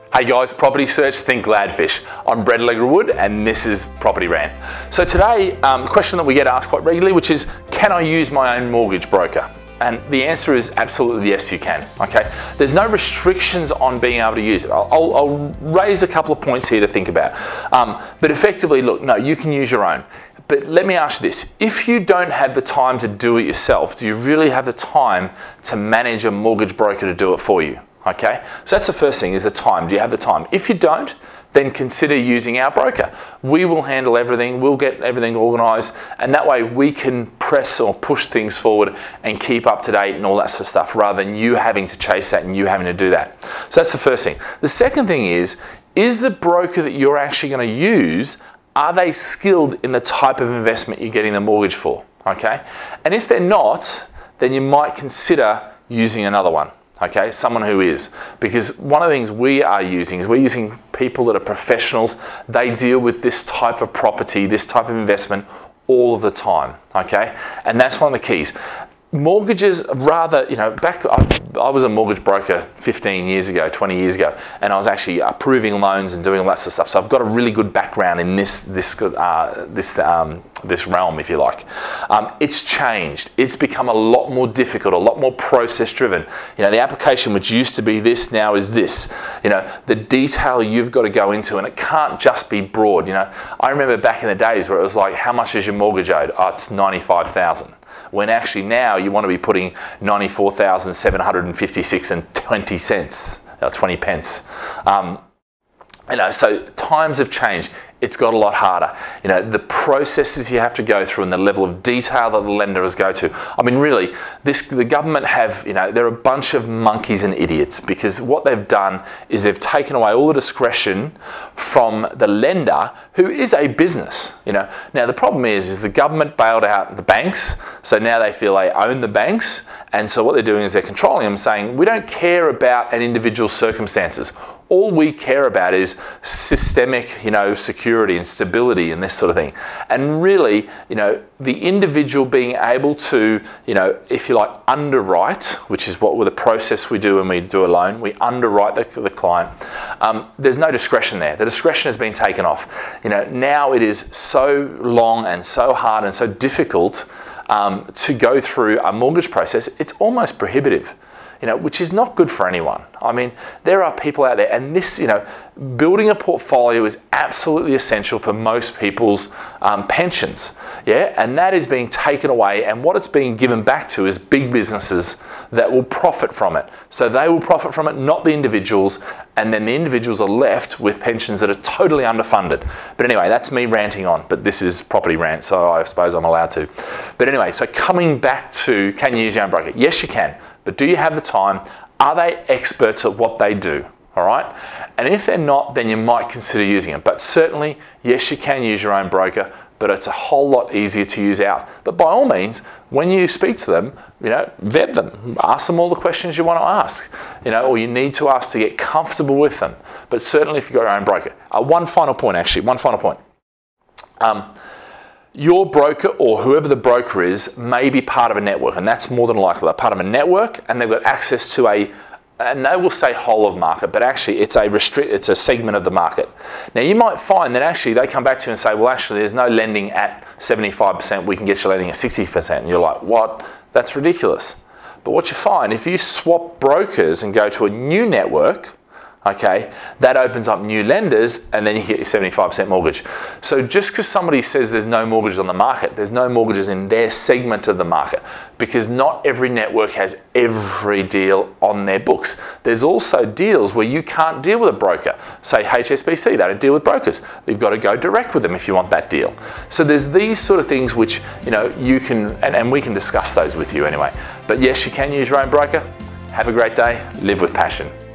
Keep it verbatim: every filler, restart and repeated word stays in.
Hey guys, Property Search, think Gladfish. I'm Brett Allegra-Wood and this is Property Rant. So today, um, a question that we get asked quite regularly, which is, can I use my own mortgage broker? And the answer is absolutely yes, you can, okay? There's no restrictions on being able to use it. I'll, I'll, I'll raise a couple of points here to think about. Um, but effectively, look, no, you can use your own. But let me ask you this, if you don't have the time to do it yourself, do you really have the time to manage a mortgage broker to do it for you? Okay, so that's the first thing, is the time. Do you have the time? If you don't, then consider using our broker. We will handle everything, we'll get everything organised, and that way we can press or push things forward and keep up to date and all that sort of stuff, rather than you having to chase that and you having to do that. So that's the first thing. The second thing is, is the broker that you're actually going to use, are they skilled in the type of investment you're getting the mortgage for? Okay, and if they're not, then you might consider using another one. Okay, someone who is, because one of the things we are using is we're using people that are professionals. They deal with this type of property, this type of investment all of the time, okay? And that's one of the keys. Mortgages, rather, you know, back, I, I was a mortgage broker fifteen years ago, twenty years ago, and I was actually approving loans and doing all that sort of stuff. So I've got a really good background in this this uh, this um, this realm, if you like. Um, it's changed. It's become a lot more difficult, a lot more process driven. You know, the application which used to be this now is this. You know, the detail you've got to go into, and it can't just be broad. You know, I remember back in the days where it was like, how much is your mortgage owed? Oh, it's ninety-five thousand. When actually now you want to be putting ninety-four thousand seven hundred fifty-six and twenty cents, or twenty pence. Um, you know, so times have changed. It's got a lot harder. You know, the processes you have to go through and the level of detail that the lenders go to. I mean, really, this the government have, you know, they're a bunch of monkeys and idiots, because what they've done is they've taken away all the discretion from the lender, who is a business. You know, now the problem is, is the government bailed out the banks, so now they feel they own the banks, and so what they're doing is they're controlling them, saying we don't care about an individual circumstances. All we care about is systemic, you know, security and stability and this sort of thing. And really, you know, the individual being able to, you know, if you like, underwrite, which is what with the process we do when we do a loan, we underwrite the, the client. Um, there's no discretion there. The discretion has been taken off. You know, now it is so long and so hard and so difficult um, to go through a mortgage process. It's almost prohibitive. You know, which is not good for anyone. I mean, there are people out there, and this, you know, building a portfolio is absolutely essential for most people's um, pensions, yeah? And that is being taken away, and what it's being given back to is big businesses that will profit from it. So they will profit from it, not the individuals, and then the individuals are left with pensions that are totally underfunded. But anyway, that's me ranting on, but this is Property Rant, so I suppose I'm allowed to. But anyway, so coming back to, can you use your own broker? Yes, you can. But do you have the time? Are they experts at what they do? All right. And if they're not, then you might consider using it. But certainly, yes, you can use your own broker, but it's a whole lot easier to use ours. But by all means, when you speak to them, you know, vet them, ask them all the questions you want to ask, you know, or you need to ask to get comfortable with them. But certainly, if you've got your own broker. Uh, one final point, actually, one final point. Um, Your broker, or whoever the broker is, may be part of a network, and that's more than likely. They're part of a network, and they've got access to a, and they will say whole of market, but actually it's a restrict, it's a segment of the market. Now you might find that actually they come back to you and say, well, actually there's no lending at seventy-five percent, we can get you lending at sixty percent. And you're like, what? That's ridiculous. But what you find, if you swap brokers and go to a new network, okay, that opens up new lenders, and then you get your seventy-five percent mortgage. So just because somebody says there's no mortgages on the market, there's no mortgages in their segment of the market, because not every network has every deal on their books. There's also deals where you can't deal with a broker. Say H S B C, they don't deal with brokers. You've got to go direct with them if you want that deal. So there's these sort of things which, you know, you can, and, and we can discuss those with you anyway. But yes, you can use your own broker. Have a great day. Live with passion.